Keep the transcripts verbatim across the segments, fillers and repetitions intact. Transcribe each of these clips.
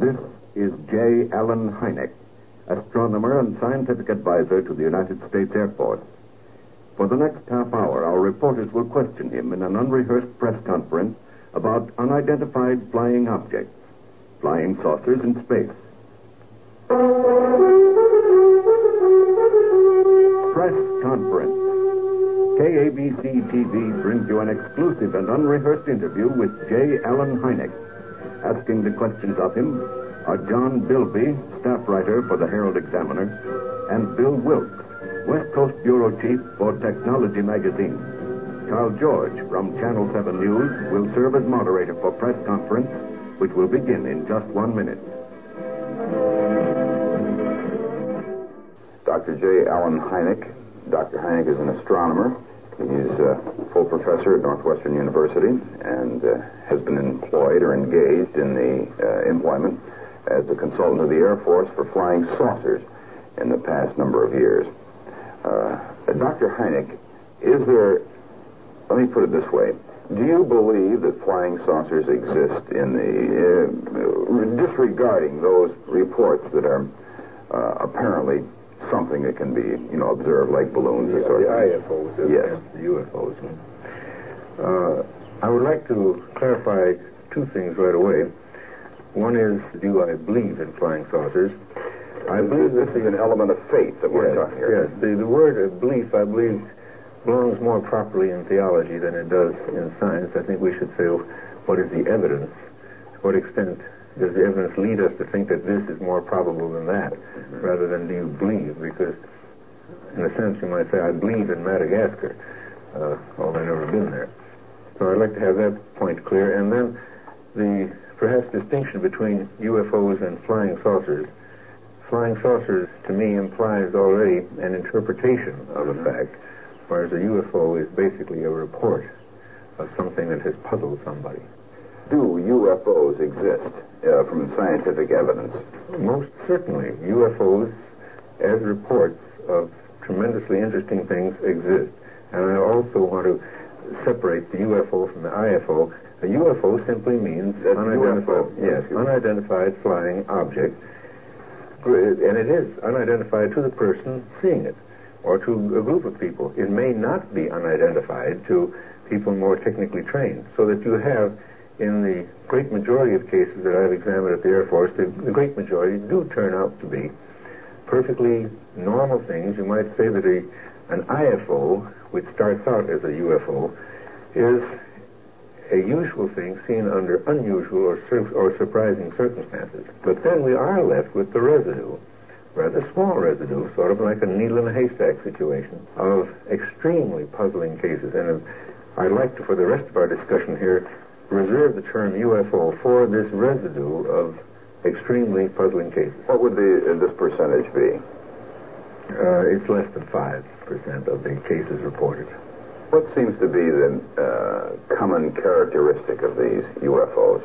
This is J. Allen Hynek, astronomer and scientific advisor to the United States Air Force. For the next half hour, our reporters will question him in an unrehearsed press conference about unidentified flying objects, flying saucers in space. Press conference. K A B C T V brings you an exclusive and unrehearsed interview with J. Allen Hynek. Asking the questions of him are John Bilby, staff writer for the Herald Examiner, and Bill Wilkes, West Coast Bureau Chief for Technology Magazine. Carl George from Channel seven News will serve as moderator for press conference, which will begin in just one minute. Doctor J. Allen Hynek. Doctor Hynek is an astronomer. He's a full professor at Northwestern University and uh, has been employed or engaged in the uh, employment as a consultant of the Air Force for flying saucers in the past number of years. Uh, Doctor Hynek, is there, let me put it this way, do you believe that flying saucers exist in the, uh, disregarding those reports that are uh, apparently something that can be, you know, observed like balloons yeah, or sort the of I F Os, yes, the U F Os. Uh, I would like to clarify two things right away. One is, do I believe in flying saucers? I believe this is an element of faith that we're yes, talking here. Yes, the, the word of belief, I believe, belongs more properly in theology than it does in science. I think we should say, what is the evidence? To what extent does the evidence lead us to think that this is more probable than that, mm-hmm. rather than do you believe? Because, in a sense, you might say, I believe in Madagascar, uh, although I've never been there. So I'd like to have that point clear. And then the perhaps distinction between U F Os and flying saucers. Flying saucers, to me, implies already an interpretation of a fact, whereas a U F O is basically a report of something that has puzzled somebody. Do U F Os exist uh, from scientific evidence? Most certainly. U F Os, as reports of tremendously interesting things, exist. And I also want to separate the U F O from the I F O. A U F O simply means That's unidentified, U F O. yes, unidentified flying object. And it is unidentified to the person seeing it, or to a group of people. It may not be unidentified to people more technically trained, so that you have, in the great majority of cases that I've examined at the Air Force, the, the great majority do turn out to be perfectly normal things. You might say that a, an I F O, which starts out as a U F O, is a usual thing seen under unusual or, sur- or surprising circumstances. But then we are left with the residue, rather small residue, sort of like a needle in a haystack situation, of extremely puzzling cases. And I'd like to, for the rest of our discussion here, reserve the term U F O for this residue of extremely puzzling cases. What would the, uh, this percentage be? Uh, it's less than five percent of the cases reported. What seems to be the uh, common characteristic of these U F Os?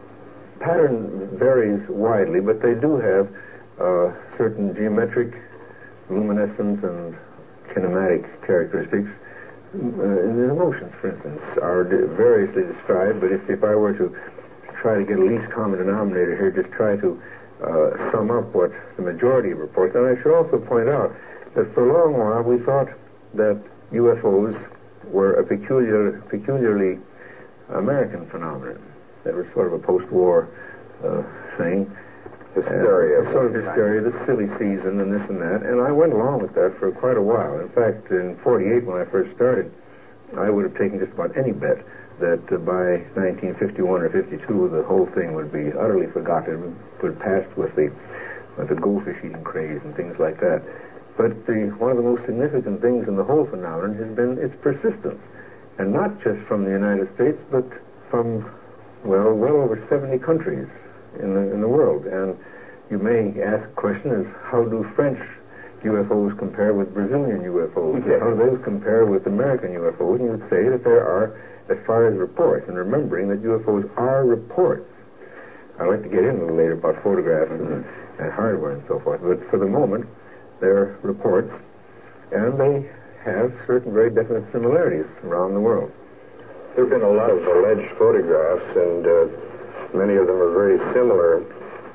Pattern varies widely, but they do have uh, certain geometric, luminescence, and kinematic characteristics. Uh, the emotions, for instance, are variously described, but if, if I were to try to get a least common denominator here, just try to uh, sum up what the majority reports. And I should also point out that for a long while we thought that U F Os were a peculiar, peculiarly American phenomenon. That was sort of a post-war uh, thing. Hysteria. Uh, sort of hysteria, the silly season and this and that. And I went along with that for quite a while. In fact, in forty-eight, when I first started, I would have taken just about any bet that uh, by nineteen fifty-one or fifty-two, the whole thing would be utterly forgotten, would pass with the, with the goldfish eating craze and things like that. But the, one of the most significant things in the whole phenomenon has been its persistence. And not just from the United States, but from, well, well over seventy countries in the, in the world. And you may ask a question is, how do French U F Os compare with Brazilian U F Os? Yeah. How do those compare with American U F Os? And you would say that there are, as far as reports, and remembering that U F Os are reports. I'd like to get in a little later about photographs mm-hmm. and, and hardware and so forth, but for the moment, they're reports, and they have certain very definite similarities around the world. There have been a lot of alleged photographs, and uh, many of them are very similar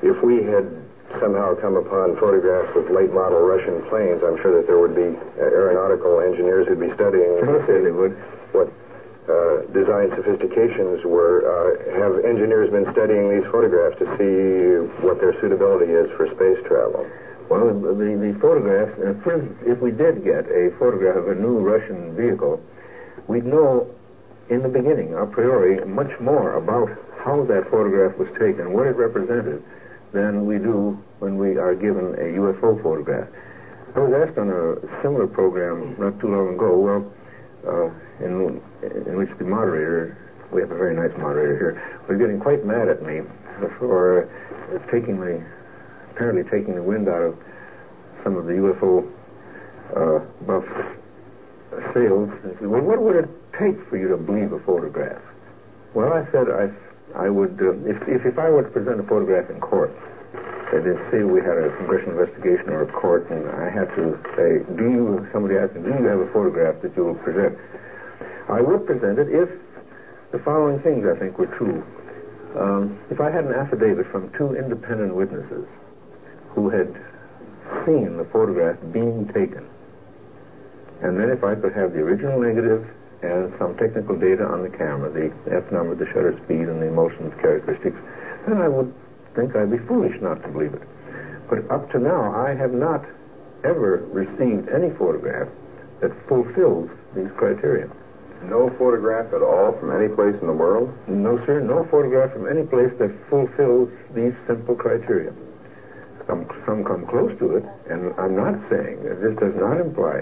if we had somehow come upon photographs of late-model Russian planes, I'm sure that there would be uh, aeronautical engineers who'd be studying Sure, they would. what uh, design sophistications were. Uh, have engineers been studying these photographs to see what their suitability is for space travel? Well, the, the photographs, uh, for instance, if we did get a photograph of a new Russian vehicle, we'd know in the beginning, a priori, much more about how that photograph was taken, what it represented, than we do when we are given a U F O photograph. I was asked on a similar program not too long ago, well, uh, in, in which the moderator, we have a very nice moderator here, was getting quite mad at me for taking the, apparently taking the wind out of some of the U F O uh, buffs' sails. And said, well, what would it take for you to believe a photograph? Well, I said I, I would, uh, if, if if I were to present a photograph in court, that is, say we had a congressional investigation or a court, and I had to say, do you? Somebody asked me, do you have a photograph that you will present? I would present it if the following things I think were true. Um, if I had an affidavit from two independent witnesses who had seen the photograph being taken, and then if I could have the original negative and some technical data on the camera, the F number, the shutter speed, and the motion characteristics, then I would think I'd be foolish not to believe it. But up to now, I have not ever received any photograph that fulfills these criteria. No photograph at all from any place in the world? No, sir, no photograph from any place that fulfills these simple criteria. Some, some come close to it, and I'm not saying, this does not imply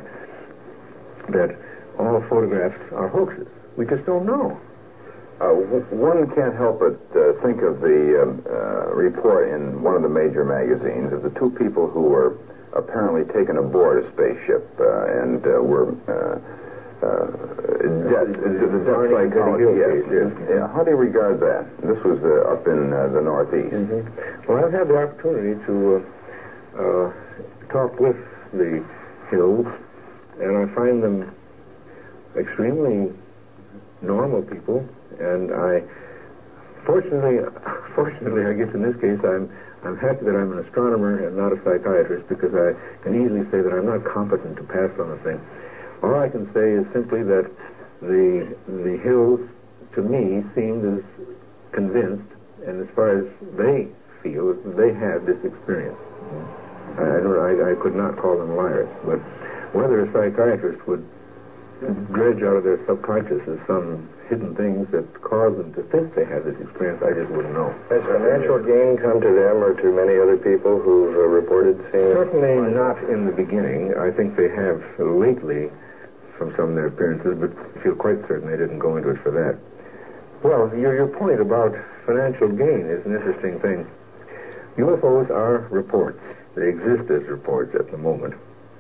that all photographs are hoaxes. We just don't know. Uh, w- one can't help but uh, think of the um, uh, report in one of the major magazines of the two people who were apparently taken aboard a spaceship uh, and uh, were uh, uh, death, the, the death psychology. Yes, yes. Yeah. How do you regard that? This was uh, up in uh, the Northeast. Mm-hmm. Well, I've had the opportunity to uh, uh, talk with the Hills, and I find them extremely normal people. And I, fortunately, fortunately, I guess in this case, I'm I'm happy that I'm an astronomer and not a psychiatrist, because I can easily say that I'm not competent to pass on a thing. All I can say is simply that the the Hills, to me, seemed as convinced, and as far as they feel, they had this experience. I, I don't, I, I could not call them liars, but whether a psychiatrist would dredge out of their subconsciousness some hidden things that cause them to think they have this experience, I just wouldn't know. Has financial gain come to them or to many other people who've uh, reported seeing Certainly not in the beginning. I think they have lately from some of their appearances, but I feel quite certain they didn't go into it for that. Well, your, your point about financial gain is an interesting thing. U F Os are reports. They exist as reports at the moment.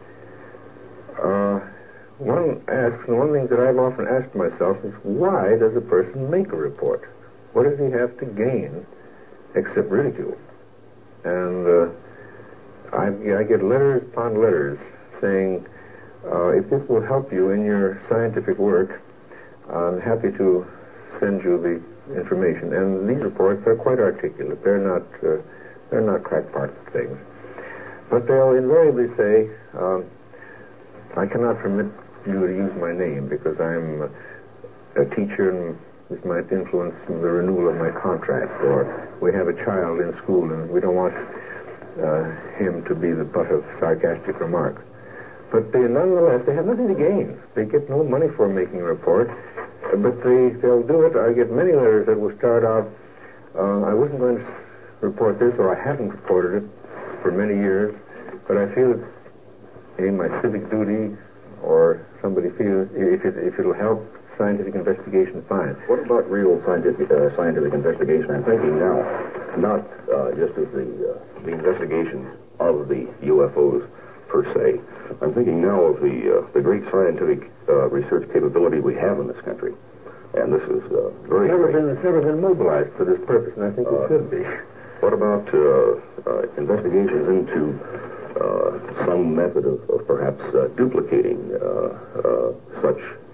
Uh... One asks, and one of the things that I've often asked myself is, why does a person make a report? What does he have to gain except ridicule? And uh, I, I get letters upon letters saying, uh, if this will help you in your scientific work, I'm happy to send you the information. And these reports are quite articulate. They're not, uh, they're not crackpot things. But they'll invariably say, um, I cannot permit you to use my name because I'm a teacher and this might influence the renewal of my contract, or we have a child in school and we don't want uh, him to be the butt of sarcastic remarks. But they, nonetheless, they have nothing to gain. They get no money for making a report, but they, they'll do it. I get many letters that will start out, uh, I wasn't going to report this, or I haven't reported it for many years, but I feel it's in my civic duty, or somebody feels if, it, if it'll help scientific investigation, fine. What about real scientific uh, scientific investigation? I'm thinking now, not uh, just of the uh, the investigation of the U F Os per se. I'm thinking now of the uh, the great scientific uh, research capability we have in this country, and this is uh, very. It's never great. been it's never been mobilized for this purpose, and I think Uh, it should be. What about uh, uh, investigations into uh, some method of, of perhaps uh, duplicating uh, uh, such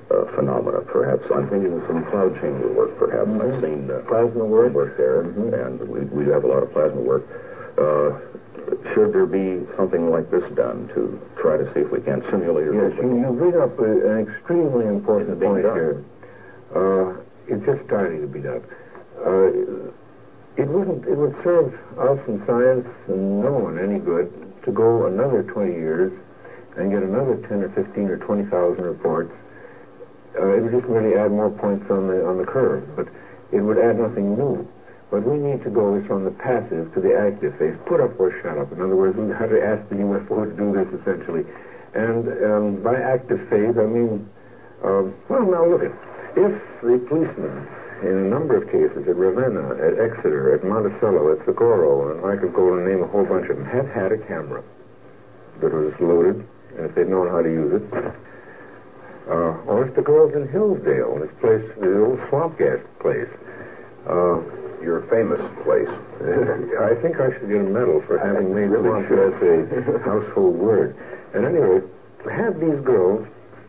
uh, phenomena, perhaps. I'm thinking of some cloud chamber work, perhaps. Mm-hmm. I've seen uh, Plasma work? work there, Mm-hmm. and we, we have a lot of plasma work. Uh, should there be something like this done to try to see if we can simulate it? Yes, you, you bring up a, an extremely important being point done? here. Uh, it's just starting to be done. Uh, it wouldn't. It would serve us in science and no one any good to go another twenty years and get another ten or fifteen or twenty thousand reports. Uh, it would just really add more points on the on the curve, but it would add nothing new. What we need to go is from the passive to the active phase. Put up or shut up. In other words, we have to ask the U F O to do this essentially. And um, by active phase, I mean, uh, well, now look at if the policemen in a number of cases at Ravenna, at Exeter, at Monticello, at Socorro, and I could go and name a whole bunch of them, have had a camera that was loaded, and if they'd known how to use it. Uh, or if the girls in Hillsdale, this place, the old swamp gas place. Uh, Your famous place. I think I should get a medal for having made swamp gas a household word. At any rate, have these girls,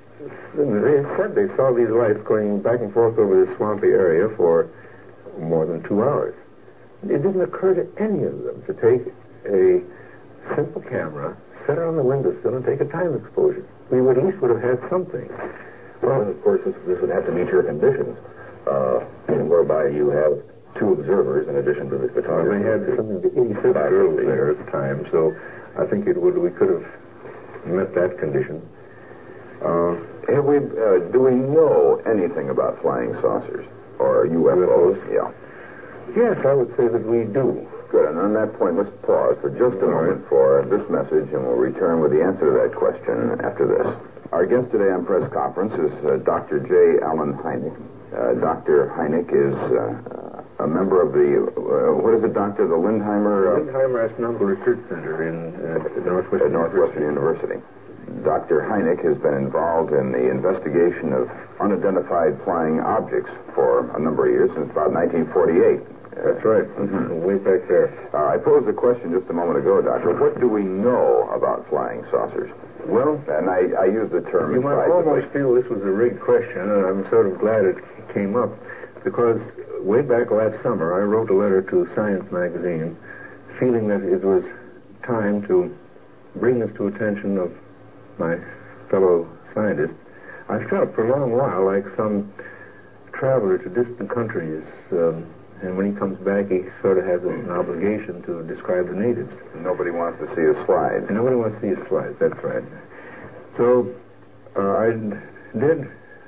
they said they saw these lights going back and forth over this swampy area for more than two hours. It didn't occur to any of them to take a simple camera, set it on the windowsill, and take a time exposure. We would at least would have had something. Well, and of course, this, this would have to meet your conditions, uh, whereby you have two observers in addition to the photographer. Well, they had something to eighty-six girls there at the time, so I think it would we could have met that condition. Uh, have we, uh, do we know anything about flying saucers or U F Os? Yeah. Yes, I would say that we do. Good. And on that point, let's pause for just a All moment right. for this message, and we'll return with the answer to that question after this. Our guest today on press conference is uh, Doctor J. Allen Hynek. Uh, Doctor Hynek is uh, a member of the, uh, what is it, Doctor? The Lindheimer... Uh, Lindheimer Astronomical Research Center in uh, Northwestern, at Northwestern University. Doctor Hynek has been involved in the investigation of unidentified flying objects for a number of years, since about nineteen forty-eight. That's right. Mm-hmm. Way back there. Uh, I posed a question just a moment ago, Doctor. What do we know about flying saucers? Well, and I, I use the term you might almost feel this was a rigged question, and I'm sort of glad it came up, because way back last summer, I wrote a letter to Science magazine, feeling that it was time to bring this to attention of my fellow scientists. I felt for a long while like some traveler to distant countries, um, and when he comes back, he sort of has an obligation to describe the natives. Nobody wants to see his slides. And nobody wants to see his slides, that's right. So uh, I did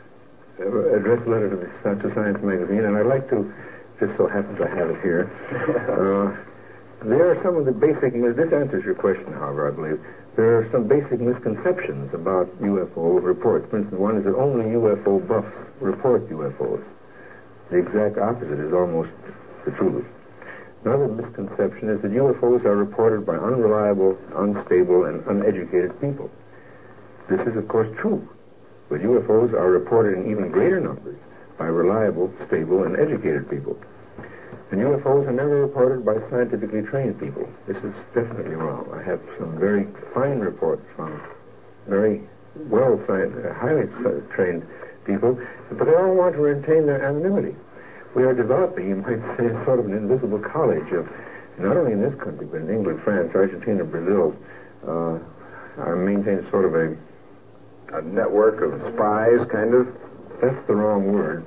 address a letter to, the, to Science magazine, and I'd like to, just so happens I have it here. Uh, there are some of the basic, this answers your question, however, I believe. There are some basic misconceptions about U F O reports. For instance, one is that only U F O buffs report U F Os. The exact opposite is almost the truth. Another misconception is that U F Os are reported by unreliable, unstable, and uneducated people. This is, of course, true. But U F Os are reported in even greater numbers by reliable, stable, and educated people. And U F Os are never reported by scientifically trained people. This is definitely wrong. I have some very fine reports from very well, highly trained people, but they all want to retain their anonymity. We are developing, you might say, sort of an invisible college of, not only in this country, but in England, France, Argentina, Brazil, uh, I maintain sort of a... A network of spies, kind of? That's the wrong word.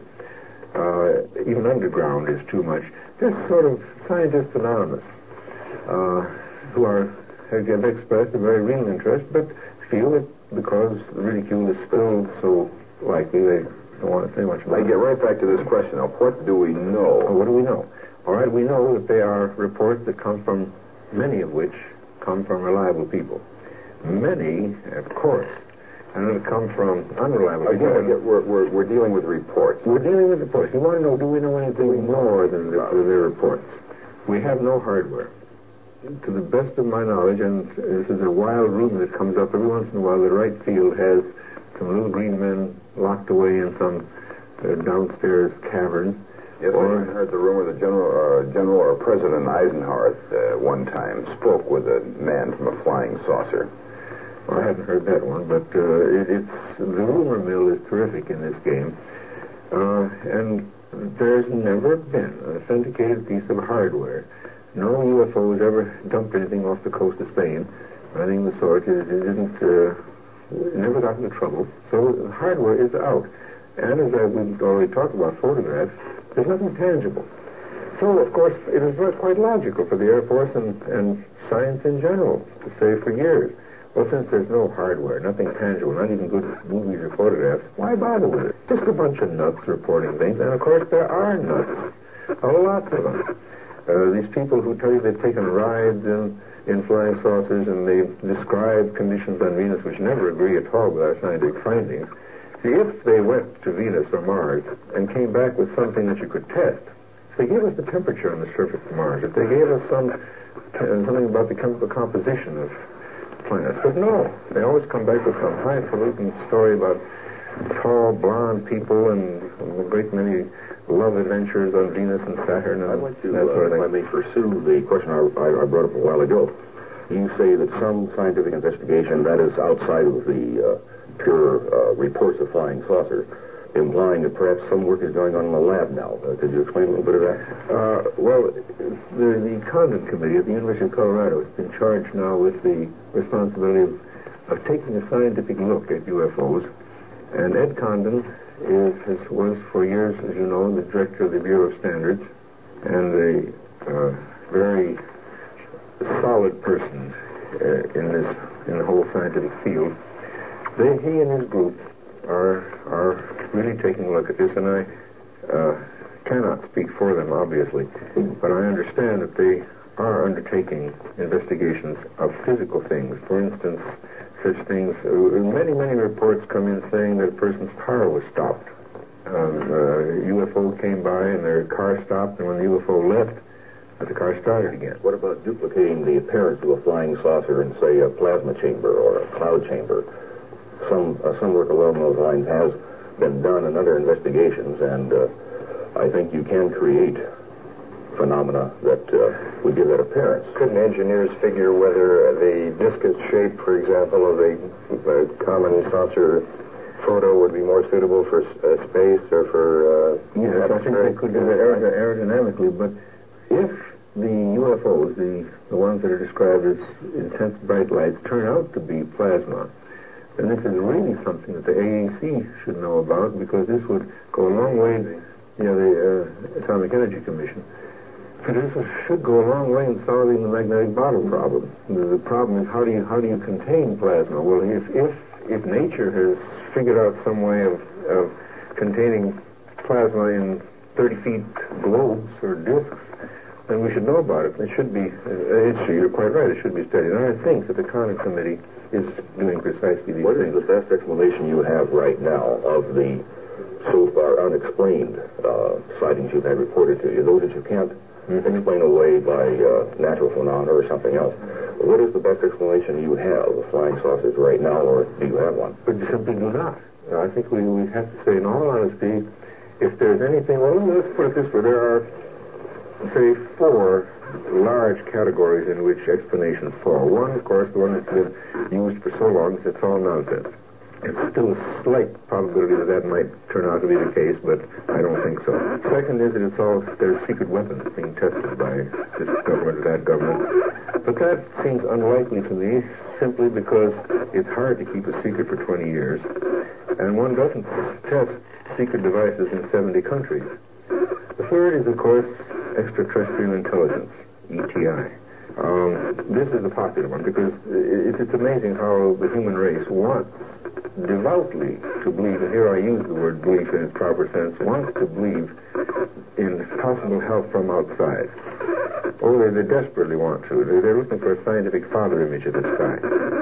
Uh, even underground is too much. Just sort of scientists anonymous, uh, who are have expressed a very real interest, but feel that because the ridicule is still so likely, they don't want to say much about I it. get right back to this question. Now, what do we know? Well, what do we know? All right, we know that they are reports that come from, many of which come from reliable people. Many, of course, and it'll come from unreliable people. Again, we're, we're, we're dealing with reports. We're dealing with reports. You want to know, do we know anything more than the, their reports? We have no hardware. To the best of my knowledge, and this is a wild rumor that comes up every once in a while, the Wright field has some little green men locked away in some uh, downstairs cavern. Yes, or, I heard the rumor that General, uh, General or President Eisenhower uh, one time spoke with a man from a flying saucer. I hadn't heard that one, but uh, it, it's the rumor mill is terrific in this game, uh, and there's never been an authenticated piece of hardware. No U F O has ever dumped anything off the coast of Spain, or anything of the sort. It, it isn't, uh, it never got into trouble. So the hardware is out. And as I, we've already talked about photographs, there's nothing tangible. So, of course, it is quite logical for the Air Force and, and science in general to say for years, well, since there's no hardware, nothing tangible, not even good movies or photographs, why bother with it? Just a bunch of nuts reporting things. And, of course, there are nuts. A lot of them. Uh, these people who tell you they've taken rides in, in flying saucers and they've described conditions on Venus which never agree at all with our scientific findings. See, if they went to Venus or Mars and came back with something that you could test, if they gave us the temperature on the surface of Mars, if they gave us some uh, something about the chemical composition of planets, but no, they always come back with some highfalutin story about tall, blonde people and a great many love adventures on Venus and Saturn and I'd like to, that sort of uh, thing. if I may pursue the question I, I, I brought up a while ago. You say that some scientific investigation that is outside of the uh, pure uh, reports of flying saucers, implying that perhaps some work is going on in the lab now. Uh, could you explain a little bit of that? Uh, well, the, the Condon Committee at the University of Colorado has been charged now with the responsibility of, of taking a scientific look at U F Os. And Ed Condon is, has, was for years, as you know, the director of the Bureau of Standards and a uh, very solid person uh, in this in the whole scientific field. They, he and his group are are really taking a look at this, and I uh, cannot speak for them, obviously, but I understand that they are undertaking investigations of physical things. For instance, such things, uh, many, many reports come in saying that a person's car was stopped. Um, uh, U F O came by and their car stopped, and when the U F O left, the car started again. What about duplicating the appearance of a flying saucer in, say, a plasma chamber or a cloud chamber? Some uh, some work along those lines has been done in other investigations, and uh, I think you can create phenomena that uh, would give that appearance. Couldn't engineers figure whether the discus shape, for example, of the uh, common saucer photo would be more suitable for uh, space or for... Uh, yes, I think they could do that aer- aerodynamically, but if the U F Os, the, the ones that are described as intense bright lights, turn out to be plasma, then this is really something that the A E C should know about, because this would go a long way, you know, the uh, Atomic Energy Commission. But this should go a long way in solving the magnetic bottle problem. The, the problem is how do you how do you contain plasma? Well, if if if nature has figured out some way of of containing plasma in thirty feet globes or discs, then we should know about it. It should be. Uh, it's, you're quite right. It should be studied. And I think that the Condon Committee is doing precisely these What things. is the best explanation you have right now of the so far unexplained uh, sightings you've had reported to you? Those that you can't mm-hmm. explain away by uh, natural phenomena or something else. What is the best explanation you have of flying saucers right now, or do you have one? But you simply do not. Uh, I think we, we have to say, in all honesty, if there's anything, well, let's put it this way. There are, say, four large categories in which explanations fall. One, of course, the one that's been used for so long is it's all nonsense. It's still a slight probability that that might turn out to be the case, but I don't think so. Second is that it's all, there's secret weapons being tested by this government or that government. But that seems unlikely to me, simply because it's hard to keep a secret for twenty years, and one doesn't test secret devices in seventy countries. The third is, of course, extraterrestrial intelligence, E T I. Um, this is a popular one because it, it's amazing how the human race wants devoutly to believe, and here I use the word belief in its proper sense, wants to believe in possible help from outside. Oh, they, they desperately want to. They, they're looking for a scientific father image of the sky.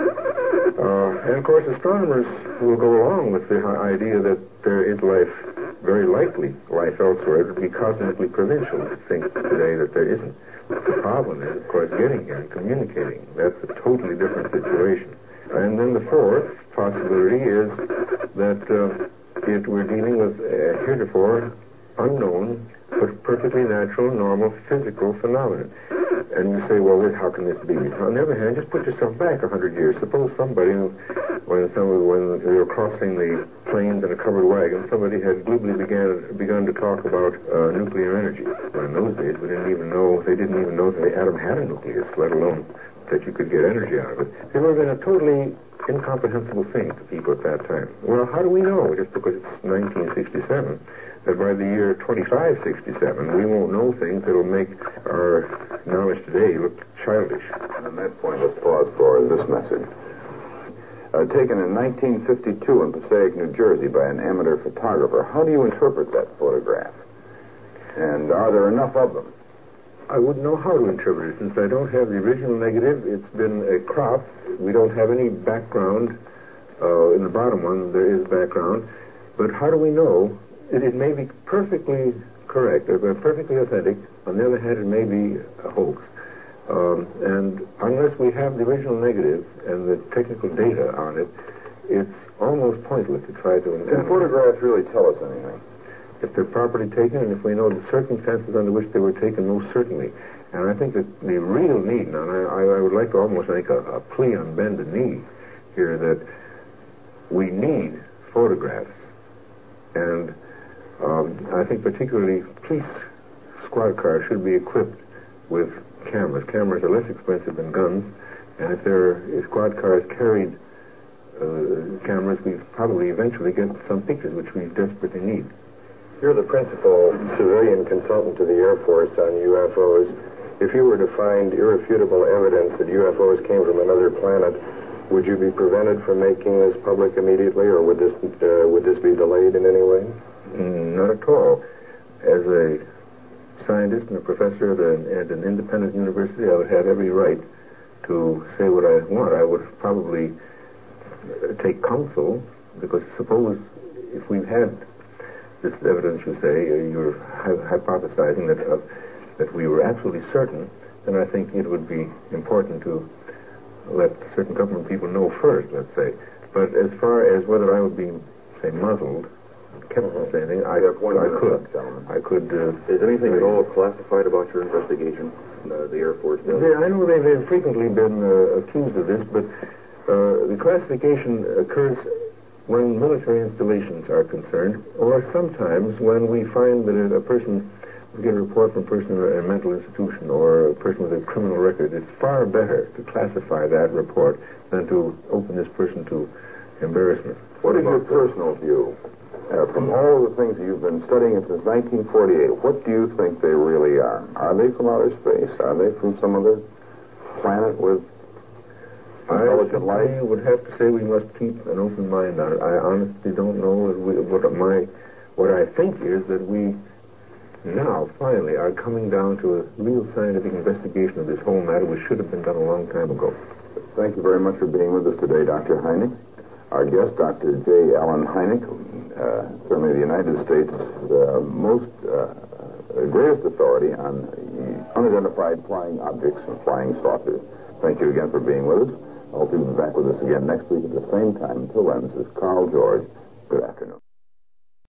Uh, and, of course, astronomers will go along with the idea that there is life, very likely life elsewhere. It would be cosmically provincial to think today that there isn't. The problem is, of course, getting here and communicating. That's a totally different situation. And then the fourth possibility is that uh, it, we're dealing with uh, heretofore unknown but perfectly natural, normal, physical phenomenon. And you say, well, this, how can this be? On the other hand, just put yourself back a hundred years. Suppose somebody, when somebody, when they were crossing the plains in a covered wagon, somebody had glibly began begun to talk about uh, nuclear energy. Well, in those days, we didn't even know, they didn't even know that the atom had a nucleus, let alone that you could get energy out of it. It would have been a totally incomprehensible thing to people at that time. Well, how do we know, just because it's nineteen sixty-seven, that by the year twenty-five sixty-seven, we won't know things that will make our knowledge today look childish? And on that point, let's pause for this message. Uh, taken in nineteen fifty-two in Passaic, New Jersey, by an amateur photographer. How do you interpret that photograph? And are there enough of them? I wouldn't know how to interpret it, since I don't have the original negative. It's been a crop. We don't have any background. Uh, in the bottom one, there is background. But how do we know? It, it may be perfectly correct, or perfectly authentic. On the other hand, it may be a hoax. Um, and unless we have the original negative and the technical data on it, it's almost pointless to try to... Can photographs really tell us anything? If they're properly taken, and if we know the circumstances under which they were taken, most certainly. And I think that the real need, and I, I would like to almost make a, a plea on bended knee here, that we need photographs. And um, I think particularly police squad cars should be equipped with cameras. Cameras are less expensive than guns, and if their if squad cars carried uh, cameras, we probably eventually get some pictures which we desperately need. You're the principal civilian consultant to the Air Force on U F Os. If you were to find irrefutable evidence that U F Os came from another planet, would you be prevented from making this public immediately, or would this uh, would this be delayed in any way? Mm, not at all. As a scientist and a professor at an, at an independent university, I would have every right to say what I want. I would probably take counsel, because suppose if we've had this evidence, you say, uh, you're hy- hypothesizing that uh, that we were absolutely certain, then I think it would be important to let certain government people know first, let's say. But as far as whether I would be, say, muzzled, kept from saying anything, I, I could. I could. Uh, Is anything at all classified about your investigation? Uh, the Air Force does? Yeah, I know they've, they've frequently been uh, accused of this, but uh, the classification occurs when military installations are concerned, or sometimes when we find that a person, we get a report from a person in a mental institution or a person with a criminal record, it's far better to classify that report than to open this person to embarrassment. What is your personal view? Uh, from all the things that you've been studying since nineteen forty-eight, what do you think they really are? Are they from outer space? Are they from some other planet with intelligent life? I would have to say we must keep an open mind on it. I honestly don't know we, what my what I think is that we now finally are coming down to a real scientific investigation of this whole matter, which should have been done a long time ago. Thank you very much for being with us today, Doctor Hynek. Our guest, Doctor J. Allen Hynek, uh, certainly the United States' uh, most uh, greatest authority on unidentified flying objects and flying saucers. Thank you again for being with us. I hope you'll be back with us again next week at the same time. Until then, this is Carl George. Good afternoon.